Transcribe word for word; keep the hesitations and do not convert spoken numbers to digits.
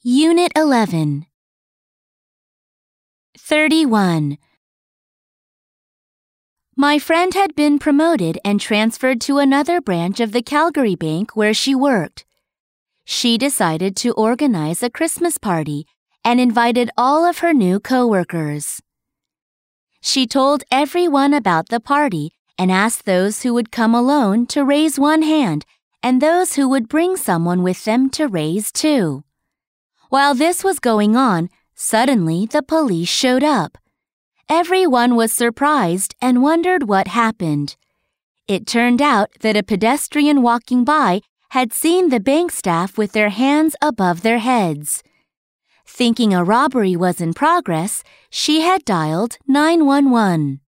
Unit eleven. thirty-one. My friend had been promoted and transferred to another branch of the Calgary Bank where she worked. She decided to organize a Christmas party and invited all of her new coworkers. She told everyone about the party and asked those who would come alone to raise one hand and those who would bring someone with them to raise two. While this was going on, suddenly the police showed up. Everyone was surprised and wondered what happened. It turned out that a pedestrian walking by had seen the bank staff with their hands above their heads. Thinking a robbery was in progress, she had dialed nine one one.